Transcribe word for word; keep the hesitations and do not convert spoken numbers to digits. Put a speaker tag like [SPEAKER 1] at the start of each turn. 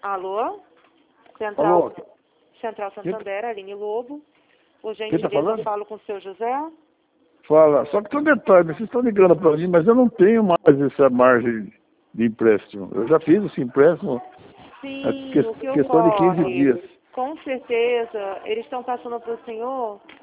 [SPEAKER 1] Alô? Central,
[SPEAKER 2] Alô?
[SPEAKER 1] Central Santander, Aline Lobo. Por
[SPEAKER 2] Quem tá
[SPEAKER 1] gentileza,
[SPEAKER 2] falando?
[SPEAKER 1] falo com o seu José.
[SPEAKER 2] Fala. Só que tem um detalhe, vocês estão ligando para mim, mas eu não tenho mais essa margem de empréstimo. Eu já fiz esse empréstimo, é
[SPEAKER 1] Sim,
[SPEAKER 2] que-
[SPEAKER 1] o que
[SPEAKER 2] questão de quinze
[SPEAKER 1] ocorre?
[SPEAKER 2] dias.
[SPEAKER 1] Com certeza, eles estão passando para o senhor